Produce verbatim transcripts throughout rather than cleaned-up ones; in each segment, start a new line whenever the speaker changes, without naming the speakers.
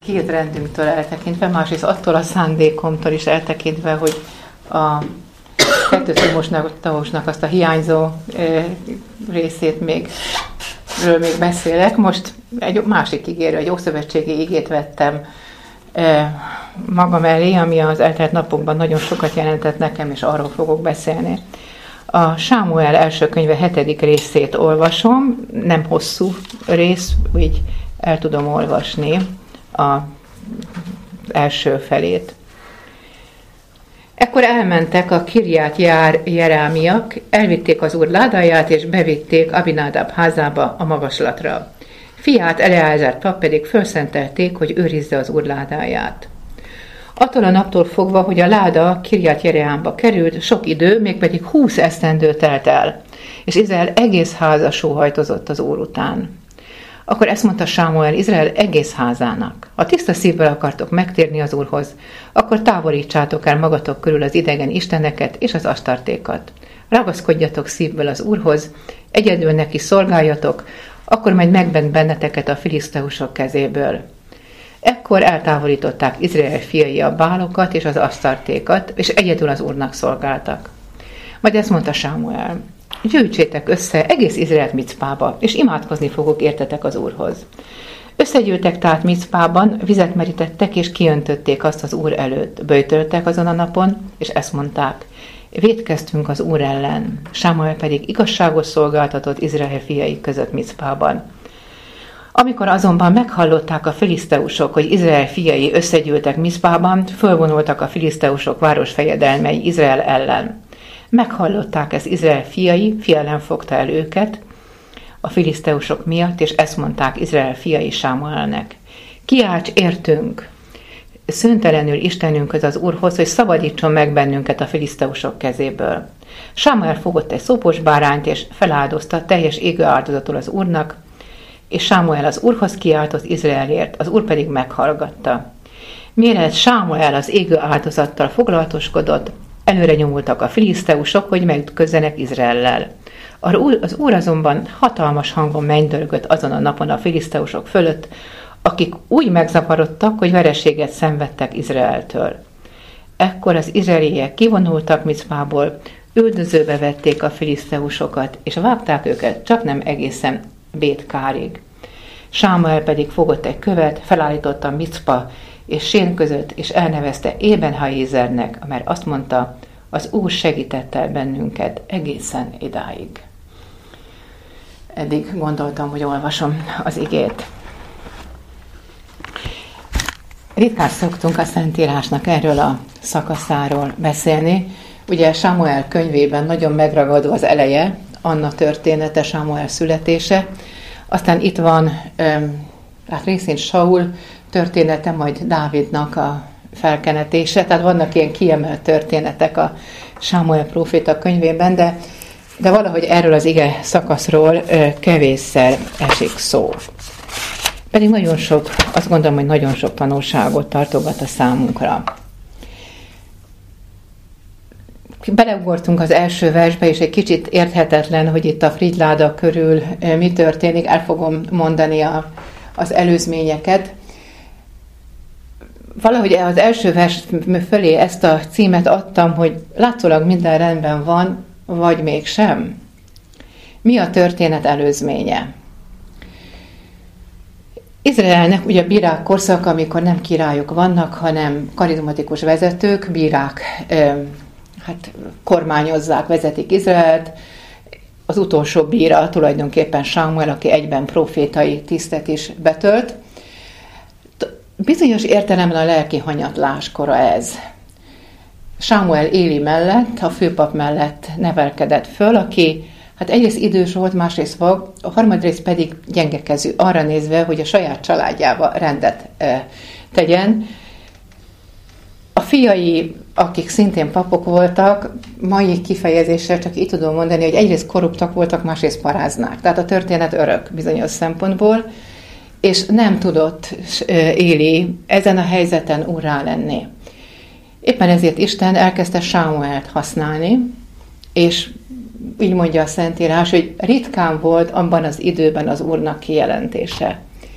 két rendünktől eltekintve, másrészt attól a szándékomtól is eltekintve, hogy a kettő Timóteusnak azt a hiányzó részét még, ről még beszélek. Most egy másik ígérő, egy ószövetségi igét vettem magam elé, ami az eltelt napokban nagyon sokat jelentett nekem, és arról fogok beszélni. A Sámuel első könyve hetedik részét olvasom, nem hosszú rész, úgy el tudom olvasni az első felét. Ekkor elmentek a Kirját Jár Jerámiak, elvitték az úr ládáját, és bevitték Abinadab házába a magaslatra. Fiát, Eleázár pap pedig fölszentelték, hogy őrizze az úr ládáját. Attól a naptól fogva, hogy a láda Kirját Jereámba került, sok idő, mégpedig húsz esztendő telt el, és Izrael egész háza sóhajtozott az úr után. Akkor ezt mondta Sámuel Izrael egész házának: ha tiszta szívvel akartok megtérni az Úrhoz, akkor távolítsátok el magatok körül az idegen isteneket és az astartékat. Ragaszkodjatok szívből az Úrhoz, egyedül neki szolgáljatok, akkor majd megment benneteket a filiszteusok kezéből. Ekkor eltávolították Izrael fiai a bálokat és az asztartékat, és egyedül az Úrnak szolgáltak. Majd ezt mondta Sámuel: gyűjtsétek össze egész Izraelt Micpába, és imádkozni fogok értetek az Úrhoz. Összegyűltek tehát Micpában, vizet merítettek, és kiöntötték azt az Úr előtt. Böjtöltek azon a napon, és ezt mondták: vétkeztünk az Úr ellen. Sámuel pedig igazságos szolgáltatott Izrael fiai között Micpában. Amikor azonban meghallották a filiszteusok, hogy Izrael fiai összegyűltek Micpában, fölvonultak a filiszteusok városfejedelmei Izrael ellen. Meghallották ezt Izrael fiai, félelem fogta el őket a filiszteusok miatt, és ezt mondták Izrael fiai Sámuelnek: kiálts értünk, szüntelenül Istenünkhöz, az Úrhoz, hogy szabadítson meg bennünket a filiszteusok kezéből. Sámuel fogott egy szopos bárányt, és feláldozta teljes égő áldozatul az Úrnak, és Sámuel az Úrhoz kiáltott Izraelért, az Úr pedig meghallgatta. Mielőtt Sámuel az égő áldozattal foglalatoskodott, előre nyomultak a filiszteusok, hogy megütközzenek Izraellel. Az Úr azonban hatalmas hangon mennydörgött azon a napon a filiszteusok fölött, akik úgy megzaparodtak, hogy vereséget szenvedtek Izraeltől. Ekkor az izraeliek kivonultak Micpából, üldözőbe vették a filiszteusokat, és vágták őket, csak nem egészen Bétkárig. Sámuel pedig fogott egy követ, felállította Micpa és Sén között, és elnevezte Ébenhaézernek, mert azt mondta: az Úr segített el bennünket egészen idáig. Eddig gondoltam, hogy olvasom az igét. Ritkán szoktunk a Szentírásnak erről a szakaszáról beszélni. Ugye Sámuel könyvében nagyon megragadó az eleje, Anna története, Sámuel születése. Aztán itt van hát részint Saul története, majd Dávidnak a felkenetése. Tehát vannak ilyen kiemelt történetek a Sámuel próféta könyvében, de, de valahogy erről az ige szakaszról kevésszer esik szó. Pedig nagyon sok, azt gondolom, hogy nagyon sok tanulságot tartogat a számunkra. Beleugortunk az első versbe, és egy kicsit érthetetlen, hogy itt a frigyláda körül mi történik. El fogom mondani a, az előzményeket. Valahogy az első vers fölé ezt a címet adtam, hogy látszólag minden rendben van, vagy mégsem. Mi a történet előzménye? Izraelnek ugye a bírák korszak, amikor nem királyok vannak, hanem karizmatikus vezetők, bírák hát kormányozzák, vezetik Izraelt. Az utolsó bíra tulajdonképpen Sámuel, aki egyben profétai tisztet is betölt. Bizonyos értelemben a lelki hanyatlás kora ez. Sámuel Éli mellett, a főpap mellett nevelkedett föl, aki hát egyrészt idős volt, másrészt vak, a harmadrészt pedig gyengekezű, arra nézve, hogy a saját családjába rendet e, tegyen. A fiai, akik szintén papok voltak, mai kifejezéssel csak így tudom mondani, hogy egyrészt korruptak voltak, másrészt paráznák. Tehát a történet örök bizonyos szempontból, és nem tudott Éli ezen a helyzeten úrrá lenni. Éppen ezért Isten elkezdte Sámuelt használni, és így mondja a Szentírás, hogy ritkán volt abban az időben az Úrnak kijelentése.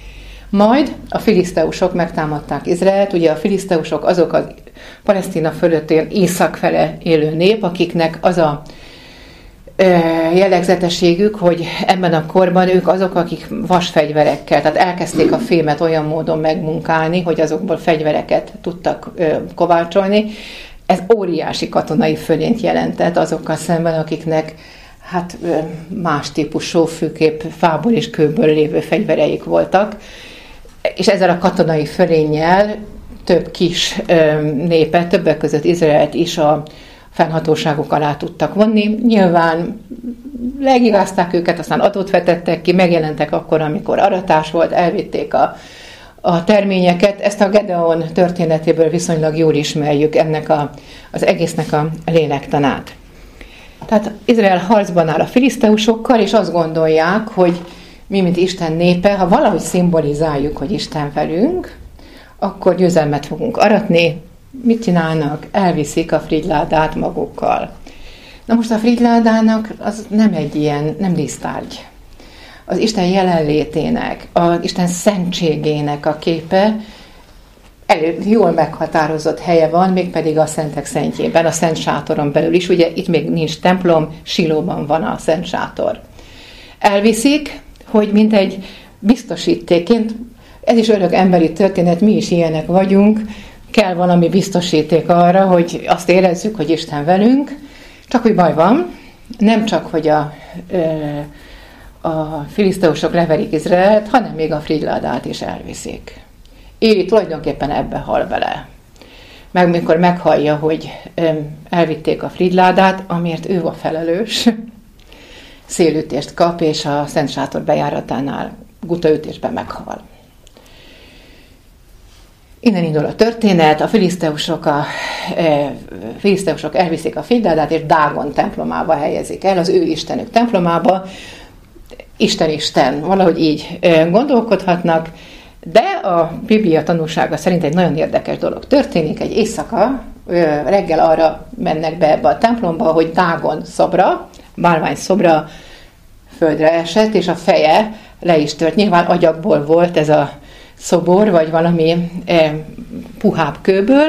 Majd a filiszteusok megtámadták Izraelt, ugye a filiszteusok azok a Palesztina fölöttén észak fele élő nép, akiknek az a jellegzetességük, hogy ebben a korban ők azok, akik vasfegyverekkel, tehát elkezdték a fémet olyan módon megmunkálni, hogy azokból fegyvereket tudtak kovácsolni. Ez óriási katonai fölényt jelentett azokkal szemben, akiknek hát más típusú, főképp fából és kőből lévő fegyvereik voltak. És ezzel a katonai fölénnyel több kis népet, többek között Izraelt is a fennhatóságok alá tudtak vonni. Nyilván legigázták őket, aztán adót vetettek ki, megjelentek akkor, amikor aratás volt, elvitték a, a terményeket. Ezt a Gedeon történetéből viszonylag jól ismerjük, ennek a, az egésznek a lélektanát. Tehát Izrael harcban áll a filiszteusokkal, és azt gondolják, hogy mi, mint Isten népe, ha valahogy szimbolizáljuk, hogy Isten velünk, akkor győzelmet fogunk aratni. Mit csinálnak? Elviszik a frigyládát magukkal. Na most a frigyládának az nem egy ilyen, nem dísztárgy. Az Isten jelenlétének, az Isten szentségének a képe elő, jól meghatározott helye van, mégpedig a szentek szentjében, a szent sátoron belül is. Ugye itt még nincs templom, Silóban van a szent sátor. Elviszik, hogy mint egy biztosítékként, ez is örök emberi történet, mi is ilyenek vagyunk, kell valami biztosíték arra, hogy azt érezzük, hogy Isten velünk, csak hogy baj van, nem csak, hogy a, a filiszteusok leverik Izraelt, hanem még a frigyládát is elviszik. Éli tulajdonképpen ebbe hal bele. Meg mikor meghallja, hogy elvitték a frigyládát, amiért ő a felelős, szélütést kap, és a Szent Sátor bejáratánál gutaütésben meghal. Innen indul a történet, a filiszteusok, a, e, filiszteusok elviszik a frigyládát, és Dágon templomába helyezik el, az ő istenük templomába. Isten Isten, valahogy így e, gondolkodhatnak, de a Biblia tanúsága szerint egy nagyon érdekes dolog történik. Egy éjszaka, e, reggel arra mennek be ebbe a templomba, hogy Dágon szobra, bálvány szobra földre esett, és a feje le is tört. Nyilván agyagból volt ez a szobor, vagy valami e, puhább kőből.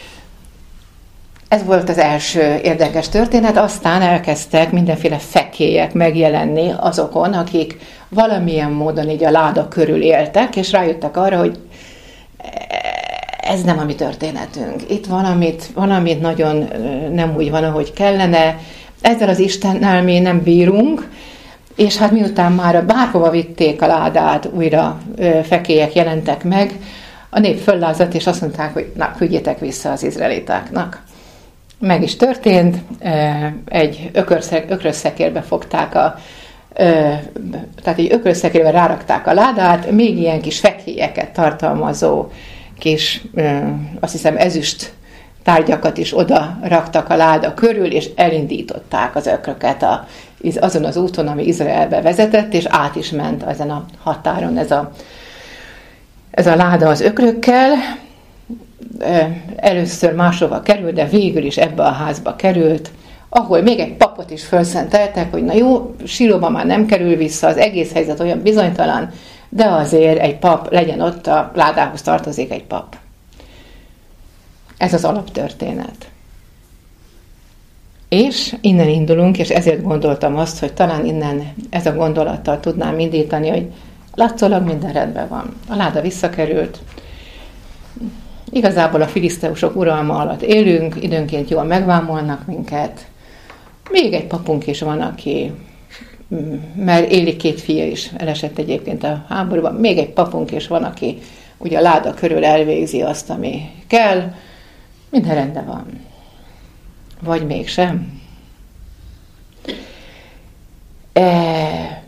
Ez volt az első érdekes történet, aztán elkezdtek mindenféle fekélyek megjelenni azokon, akik valamilyen módon így a láda körül éltek, és rájöttek arra, hogy ez nem a mi történetünk. Itt valamit, valamit nagyon nem úgy van, ahogy kellene. Ezzel az Istennel mi nem bírunk, és hát miután már bárhova vitték a ládát, újra ö, fekélyek jelentek meg, a nép föllázadt, és azt mondták, hogy na, küldjétek vissza az izraelitáknak. Meg is történt, egy ökrösszekérbe fogták a, tehát egy ökrösszekérbe rárakták a ládát, még ilyen kis fekélyeket tartalmazó kis, azt hiszem ezüst tárgyakat is oda raktak a láda körül, és elindították az ökröket a, azon az úton, ami Izraelbe vezetett, és át is ment ezen a határon ez a, ez a láda az ökrökkel. Először máshova került, de végül is ebbe a házba került, ahol még egy papot is felszenteltek, hogy na jó, Silóba már nem kerül vissza, az egész helyzet olyan bizonytalan, de azért egy pap legyen ott, a ládához tartozik egy pap. Ez az alaptörténet. És innen indulunk, és ezért gondoltam azt, hogy talán innen ez a gondolattal tudnám indítani, hogy látszólag minden rendben van. A láda visszakerült. Igazából a filiszteusok uralma alatt élünk, időnként jól megvámolnak minket. Még egy papunk is van, aki, mert Éli két fia is elesett egyébként a háborúban, még egy papunk is van, aki ugye a láda körül elvégzi azt, ami kell. Minden rendben van. Vagy mégsem. E...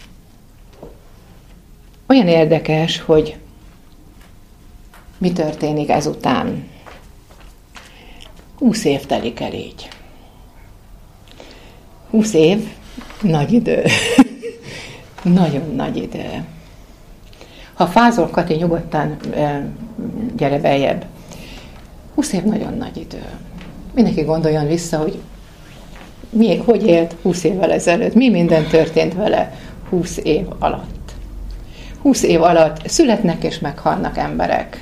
Olyan érdekes, hogy mi történik ezután. Húsz év telik el így. Húsz év, nagy idő. Nagyon nagy idő. Ha fázol, Kati, nyugodtan gyere beljebb. Húsz év nagyon nagy idő. Mindenki gondoljon vissza, hogy mi, hogy élt húsz évvel ezelőtt, mi minden történt vele húsz év alatt. Húsz év alatt születnek és meghalnak emberek.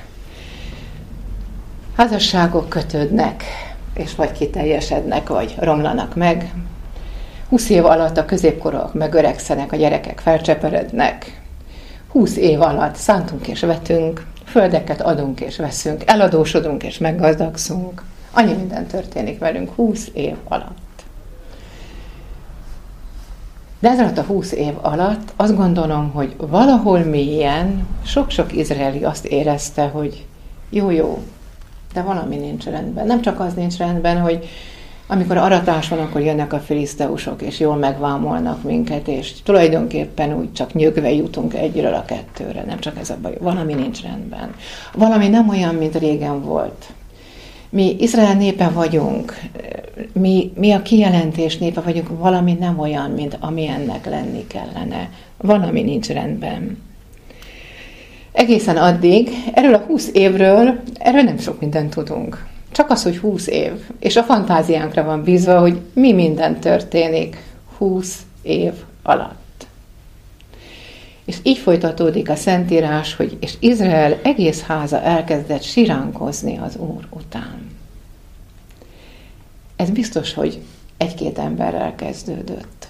Házasságok kötődnek, és vagy kiteljesednek, vagy romlanak meg. Húsz év alatt a középkorúak megöregszenek, a gyerekek felcseperednek. Húsz év alatt szántunk és vetünk, földeket adunk és veszünk, eladósodunk és meggazdagszunk. Annyi minden történik velünk húsz év alatt. De ez alatt a húsz év alatt azt gondolom, hogy valahol mélyen sok-sok izraeli azt érezte, hogy jó-jó, de valami nincs rendben. Nem csak az nincs rendben, hogy amikor aratás van, akkor jönnek a filiszteusok, és jól megvámolnak minket, és tulajdonképpen úgy csak nyögve jutunk egyről a kettőre. Nem csak ez a baj, valami nincs rendben. Valami nem olyan, mint régen volt. Mi Izrael népe vagyunk, mi, mi a kijelentés népe vagyunk, valami nem olyan, mint ami ennek lenni kellene. Valami nincs rendben. Egészen addig, erről a húsz évről, erről nem sok mindent tudunk. Csak az, hogy húsz év, és a fantáziánkra van bízva, hogy mi minden történik húsz év alatt. És így folytatódik a Szentírás, hogy és Izrael egész háza elkezdett siránkozni az Úr után. Ez biztos, hogy egy-két emberrel kezdődött.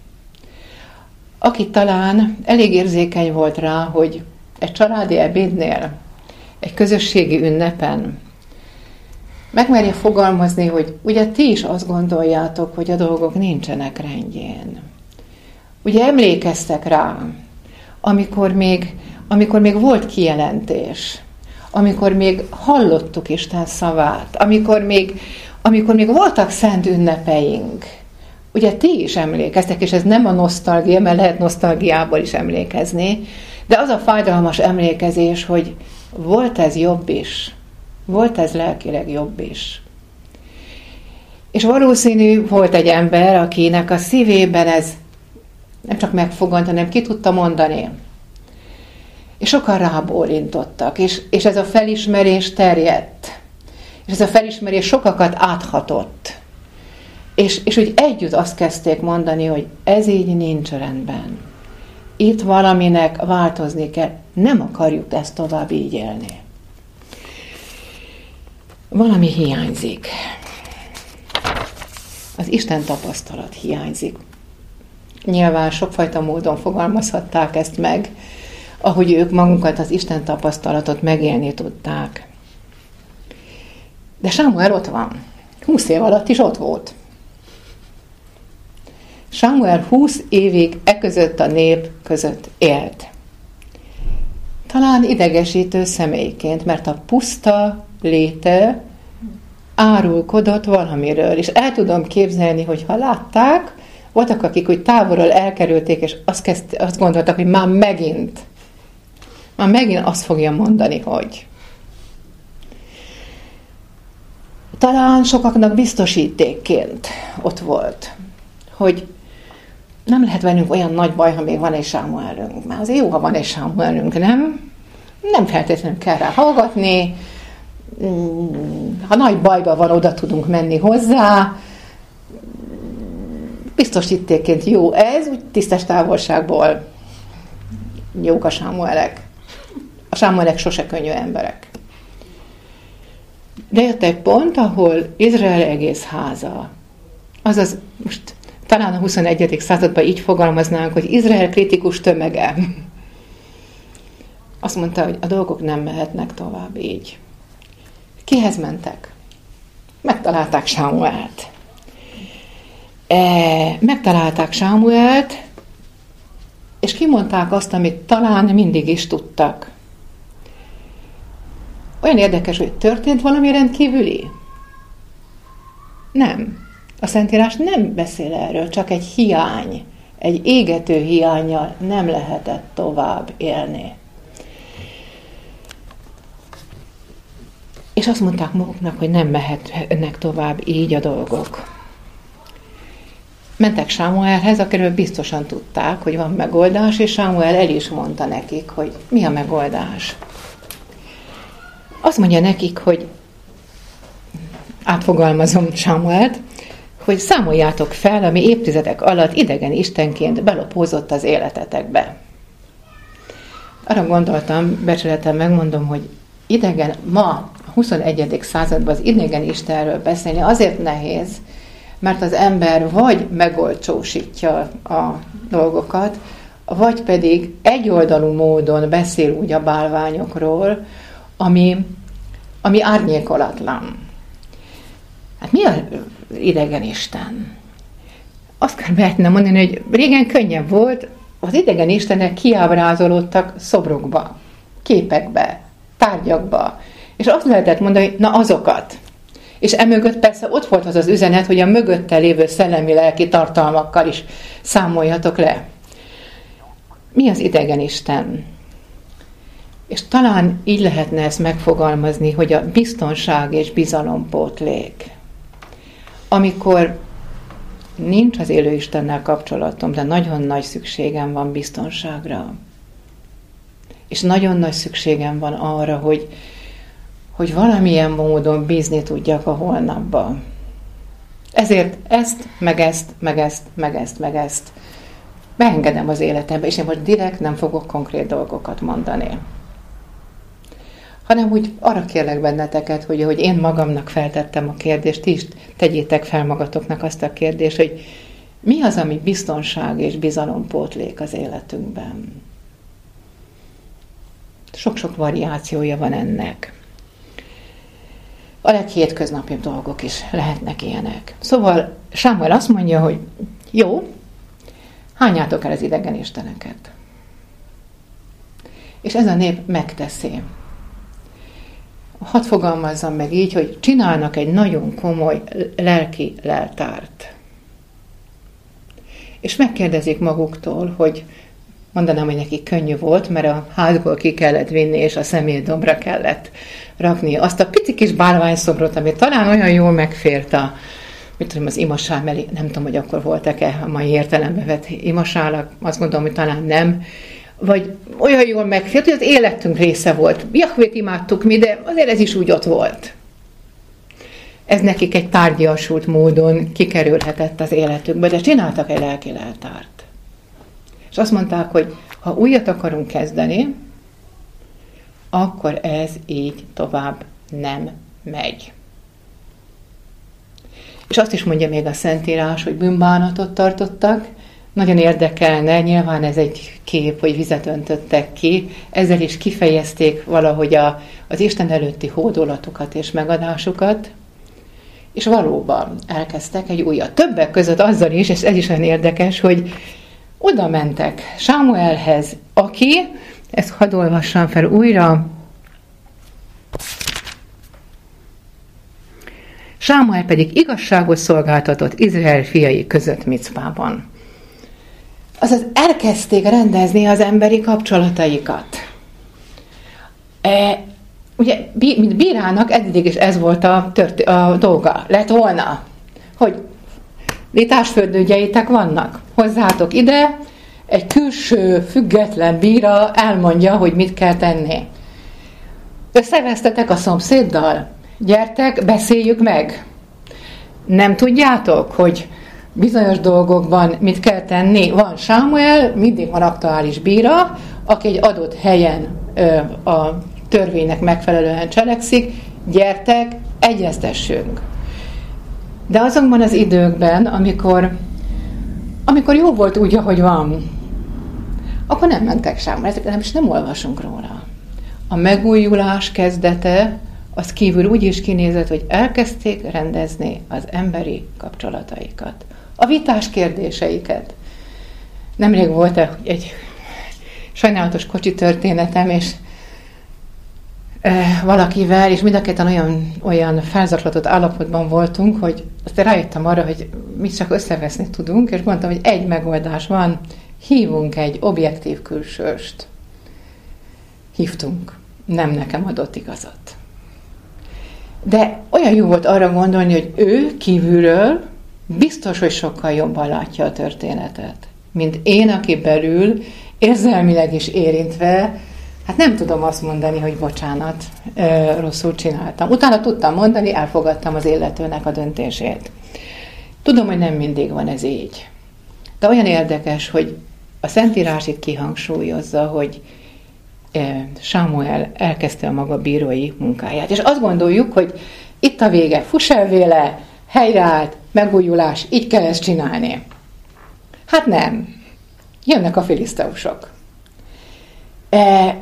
Aki talán elég érzékeny volt rá, hogy egy családi ebédnél, egy közösségi ünnepen megmerje fogalmazni, hogy ugye ti is azt gondoljátok, hogy a dolgok nincsenek rendjén. Ugye emlékeztek rá, amikor még, amikor még volt kijelentés, amikor még hallottuk Isten szavát, amikor még, amikor még voltak szent ünnepeink. Ugye ti is emlékeztek, és ez nem a nosztalgia, mert lehet nosztalgiából is emlékezni, de az a fájdalmas emlékezés, hogy volt ez jobb is. Volt ez lelkileg jobb is. És valószínű volt egy ember, akinek a szívében ez nem csak megfogant, hanem ki tudta mondani. És sokan rábólintottak, és, és ez a felismerés terjedt. És ez a felismerés sokakat áthatott. És, és úgy együtt azt kezdték mondani, hogy ez így nincs rendben. Itt valaminek változni kell. Nem akarjuk ezt tovább így élni. Valami hiányzik. Az Isten tapasztalat hiányzik. Nyilván sokfajta módon fogalmazhatták ezt meg, ahogy ők magunkat az Isten tapasztalatot megélni tudták. De Sámuel ott van. Húsz év alatt is ott volt. Sámuel húsz évig e között a nép között élt. Talán idegesítő személyként, mert a puszta léte árulkodott valamiről, és el tudom képzelni, hogy ha látták, voltak, akik úgy távolról elkerülték, és azt, kezd, azt gondoltak, hogy már megint, már megint azt fogja mondani, hogy. Talán sokaknak biztosítékként ott volt, hogy nem lehet velünk olyan nagy baj, ha még van egy Sámuelünk. Már azért jó, ha van egy Sámuelünk, nem? Nem feltétlenül kell rá hallgatni. Ha nagy bajban van, oda tudunk menni hozzá. Biztosítékként jó ez, úgy tisztes távolságból jók a Sámuelek. A Sámuelek sose könnyű emberek. De jött egy pont, ahol Izrael egész háza, azaz most talán a huszonegyedik században így fogalmaznánk, hogy Izrael kritikus tömege. Azt mondta, hogy a dolgok nem mehetnek tovább így. Kihez mentek? Megtalálták Sámuelt. E, megtalálták Sámuelt, és kimondták azt, amit talán mindig is tudtak. Olyan érdekes, hogy történt valami rendkívüli? Nem. A Szentírás nem beszél erről, csak egy hiány, egy égető hiánnyal nem lehetett tovább élni. És azt mondták maguknak, hogy nem mehetnek tovább így a dolgok. Mentek Sámuelhez, akiről biztosan tudták, hogy van megoldás, és Sámuel el is mondta nekik, hogy mi a megoldás. Azt mondja nekik, hogy átfogalmazom Sámuelt, hogy számoljátok fel, ami évtizedek alatt idegen istenként belopózott az életetekbe. Arra gondoltam, becsületem megmondom, hogy idegen, ma, a huszonegyedik században az idegen Istenről beszélni azért nehéz, mert az ember vagy megolcsósítja a dolgokat, vagy pedig egyoldalú módon beszél úgy a bálványokról, ami, ami árnyékolatlan. Hát mi az idegen Isten? Azt kell lehetne mondani, hogy régen könnyebb volt, az idegen istenek kiábrázolódtak szobrokba, képekbe, tárgyakba, és azt lehetett mondani, hogy na azokat. És emögött persze ott volt az az üzenet, hogy a mögötte lévő szellemi-lelki tartalmakkal is számoljatok le. Mi az idegen Isten? És talán így lehetne ezt megfogalmazni, hogy a biztonság és bizalompótlék. Amikor nincs az élő Istennel kapcsolatom, de nagyon nagy szükségem van biztonságra. És nagyon nagy szükségem van arra, hogy, hogy valamilyen módon bízni tudjak a holnapba. Ezért ezt, meg ezt, meg ezt, meg ezt, meg ezt beengedem az életembe, és én most direkt nem fogok konkrét dolgokat mondani. Hanem úgy arra kérlek benneteket, hogy, hogy én magamnak feltettem a kérdést, ti is tegyétek fel magatoknak azt a kérdést, hogy mi az, ami biztonság és bizalompótlék az életünkben. Sok-sok variációja van ennek. A leghétköznapibb dolgok is lehetnek ilyenek. Szóval Sámuel azt mondja, hogy jó, hányátok el az idegen isteneket. És ez a nép megteszi. Hadd fogalmazzam meg így, hogy csinálnak egy nagyon komoly lelki leltárt. És megkérdezik maguktól, hogy mondanám, hogy nekik könnyű volt, mert a házból ki kellett vinni, és a szemétdombra kellett rakni azt a pici kis bálványszobrot, ami talán olyan jól megfért a, mit tudom, az imasál mellé, nem tudom, hogy akkor voltak-e a mai értelembe vett imasálak, azt gondolom, hogy talán nem, vagy olyan jól megfért, hogy az életünk része volt. Jahvét imádtuk mi, de azért ez is úgy ott volt. Ez nekik egy tárgyasult módon kikerülhetett az életükbe, de csináltak egy lelki leltárt. És azt mondták, hogy ha újat akarunk kezdeni, akkor ez így tovább nem megy. És azt is mondja még a Szentírás, hogy bűnbánatot tartottak. Nagyon érdekelne, nyilván ez egy kép, hogy vizet öntöttek ki, ezzel is kifejezték valahogy a, az Isten előtti hódolatukat és megadásukat, és valóban elkezdtek egy újat. Többek között azzal is, és ez is olyan érdekes, hogy oda mentek Sámuelhez, aki, ezt hadd olvassam fel újra, Sámuel pedig igazságot szolgáltatott Izrael fiai között Micpában. Azaz elkezdték rendezni az emberi kapcsolataikat. E, ugye, mint bírának eddig is ez volt a, tört, a dolga. Lett volna, hogy létásföldnődjeitek vannak, hozzátok ide, egy külső, független bíra elmondja, hogy mit kell tenni. Összevesztetek a szomszéddal? Gyertek, beszéljük meg. Nem tudjátok, hogy bizonyos dolgokban mit kell tenni? Van Sámuel, mindig van aktuális bíra, aki egy adott helyen ö, a törvénynek megfelelően cselekszik. Gyertek, egyeztessünk. De azonban az időkben, amikor, amikor jó volt úgy, ahogy van, akkor nem mentek Sámuel, nem is nem olvasunk róla. A megújulás kezdete az kívül úgy is kinézett, hogy elkezdték rendezni az emberi kapcsolataikat. A vitás kérdéseiket. Nemrég volt egy sajnálatos kocsi történetem, és e, valakivel, és mind a ketten olyan, olyan felzaklatott állapotban voltunk, hogy aztán rájöttem arra, hogy mi csak összeveszni tudunk, és mondtam, hogy egy megoldás van, hívunk egy objektív külsőst. Hívtunk. Nem nekem adott igazat. De olyan jó volt arra gondolni, hogy ő kívülről biztos, hogy sokkal jobban látja a történetet, mint én, aki belül érzelmileg is érintve, hát nem tudom azt mondani, hogy bocsánat, rosszul csináltam. Utána tudtam mondani, elfogadtam az illetőnek a döntését. Tudom, hogy nem mindig van ez így. De olyan érdekes, hogy a Szentírás itt kihangsúlyozza, hogy Sámuel elkezdte a maga bírói munkáját. És azt gondoljuk, hogy itt a vége, fuss el véle, helyreállt, megújulás, így kell ezt csinálni. Hát nem. Jönnek a filiszteusok. E,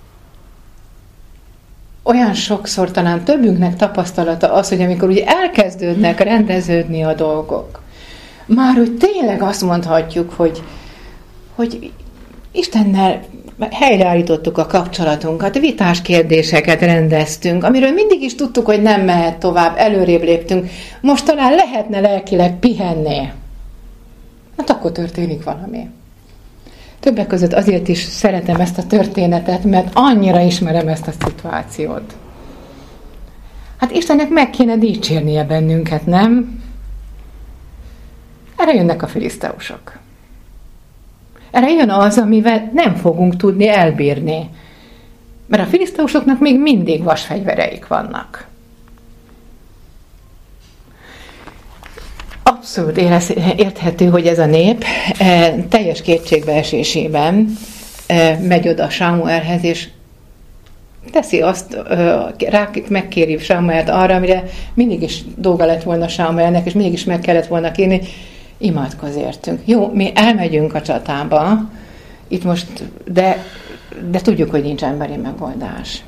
olyan sokszor talán többünknek tapasztalata az, hogy amikor úgy elkezdődnek rendeződni a dolgok, már úgy tényleg azt mondhatjuk, hogy, hogy Istennel helyreállítottuk a kapcsolatunkat, vitás kérdéseket rendeztünk, amiről mindig is tudtuk, hogy nem mehet tovább, előrébb léptünk. Most talán lehetne lelkileg pihenni. Hát akkor történik valami. Többek között azért is szeretem ezt a történetet, mert annyira ismerem ezt a szituációt. Hát Istennek meg kéne dicsérnie bennünket, nem? Erre jönnek a filiszteusok. Erre jön az, amivel nem fogunk tudni elbírni. Mert a filiszteusoknak még mindig vasfegyvereik vannak. Abszolút érthető, hogy ez a nép e, teljes kétségbeesésében e, megy oda Sámuelhez, és teszi azt, e, rá megkéri Sámuelt arra, amire mindig is dolga lett volna Sámuelnek, és mindig is meg kellett volna kérni, imádkozz értünk. Jó, mi elmegyünk a csatába, itt most, de, de tudjuk, hogy nincs emberi megoldás.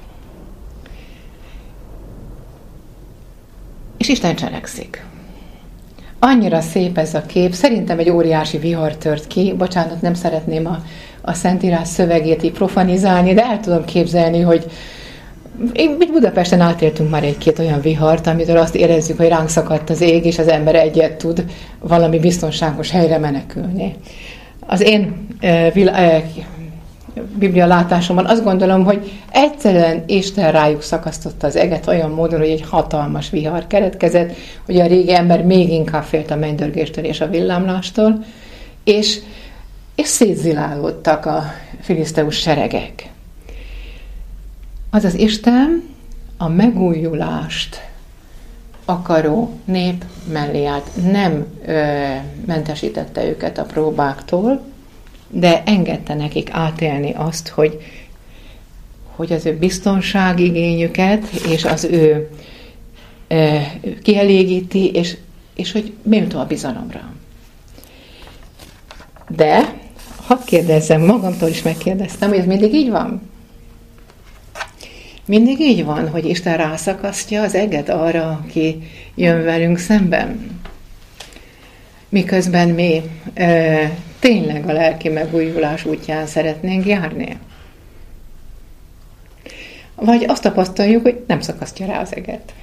És Isten cselekszik. Annyira szép ez a kép, szerintem egy óriási vihar tört ki, bocsánat, nem szeretném a, a Szentírás szövegét így profanizálni, de el tudom képzelni, hogy itt Budapesten átéltünk már egy-két olyan vihart, amitől azt érezzük, hogy ránk szakadt az ég, és az ember egyet tud valami biztonságos helyre menekülni. Az én e, vil- e, Biblia látásomban azt gondolom, hogy egyszerűen Isten rájuk szakasztotta az eget olyan módon, hogy egy hatalmas vihar keletkezett, hogy a régi ember még inkább félt a mennydörgéstől és a villámlástól, és, és szétzilálódtak a filiszteus seregek. Azaz Isten a megújulást akaró nép mellé állt. Nem ö, mentesítette őket a próbáktól, de engedte nekik átélni azt, hogy, hogy az ő biztonságigényüket és az ő ö, kielégíti, és, és hogy méltó a bizalomra. De hadd kérdezzem, magamtól is megkérdeztem, hogy ez mindig így van? Mindig így van, hogy Isten rászakasztja az eget arra, aki jön velünk szemben. Miközben mi e, tényleg a lelki megújulás útján szeretnénk járni. Vagy azt tapasztaljuk, hogy nem szakasztja rá az eget.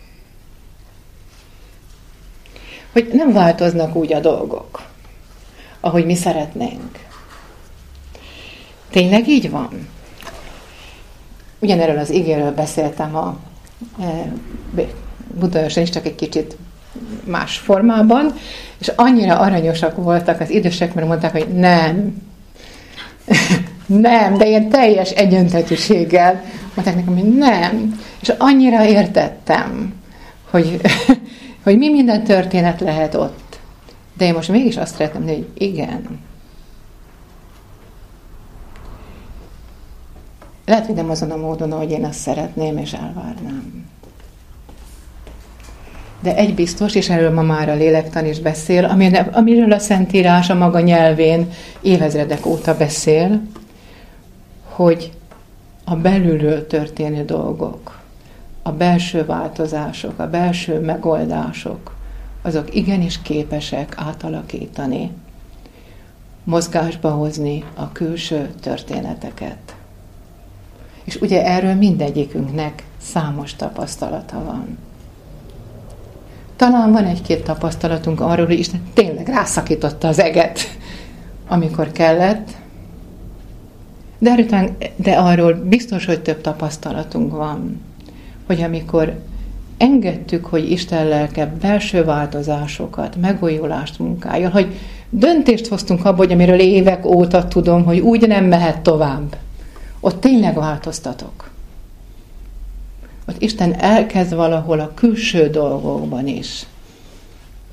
Hogy nem változnak úgy a dolgok, ahogy mi szeretnénk. Tényleg így van? Ugyanerről az igéről beszéltem a e, Budaörsön is, csak egy kicsit más formában, és annyira aranyosak voltak az idősek, mert mondták, hogy nem. Nem, de ilyen teljes egyöntetűséggel mondták nekem, hogy nem. És annyira értettem, hogy, hogy mi minden történet lehet ott. De én most mégis azt szeretném, hogy igen. Lehet, hogy nem azon a módon, ahogy én azt szeretném és elvárnám. De egy biztos, és erről ma már a lélektan is beszél, amiről a Szentírás a maga nyelvén évezredek óta beszél, hogy a belülről történő dolgok, a belső változások, a belső megoldások, azok igenis képesek átalakítani, mozgásba hozni a külső történeteket. És ugye erről mindegyikünknek számos tapasztalata van. Talán van egy-két tapasztalatunk arról, hogy Isten tényleg rászakította az eget, amikor kellett, de, erről, de arról biztos, hogy több tapasztalatunk van, hogy amikor engedtük, hogy Isten lelke belső változásokat, megújulást munkáljon, hogy döntést hoztunk abba, hogy amiről évek óta tudom, hogy úgy nem mehet tovább, ott tényleg változtatok. Ott Isten elkezd valahol a külső dolgokban is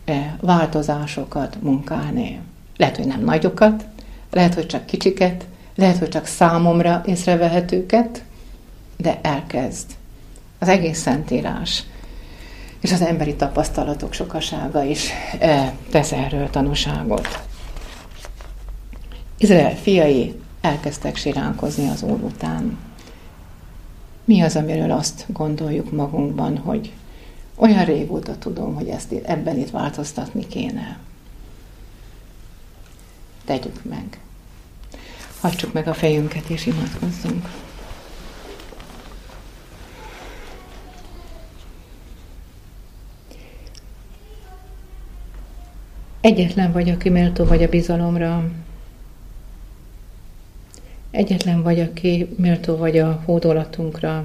változásokat munkálni. Lehet, hogy nem nagyokat, lehet, hogy csak kicsiket, Lehet, hogy csak számomra észrevehetőket, de elkezd. Az egész Szentírás és az emberi tapasztalatok sokasága is e, tesz erről tanúságot. Izrael fiai elkezdtek siránkozni az Úr után. Mi az, amiről azt gondoljuk magunkban, hogy olyan régóta tudom, hogy ezt, ebben itt változtatni kéne. Tegyük meg. Hajtsuk meg a fejünket és imádkozzunk. Egyetlen vagy, aki méltó vagy a bizalomra. Egyetlen vagy, aki méltó vagy a hódolatunkra.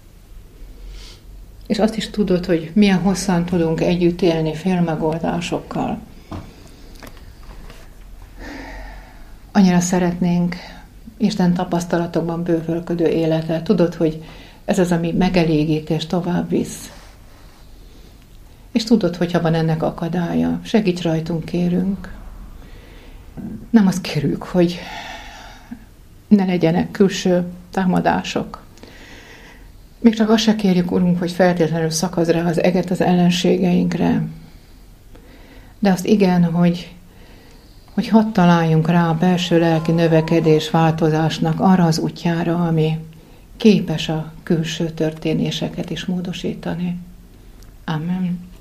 És azt is tudod, hogy milyen hosszan tudunk együtt élni félmegoldásokkal. Annyira szeretnénk Isten tapasztalatokban bővölködő életet. Tudod, hogy ez az, ami megelégít és tovább visz. És tudod, hogyha van ennek akadálya, segíts rajtunk, kérünk. Nem azt kérjük, hogy ne legyenek külső támadások. Még csak azt se kérjük, Urunk, hogy feltétlenül szakazz rá az eget az ellenségeinkre. De azt igen, hogy, hogy hadd találjunk rá a belső lelki növekedés változásnak arra az útjára, ami képes a külső történéseket is módosítani. Amen.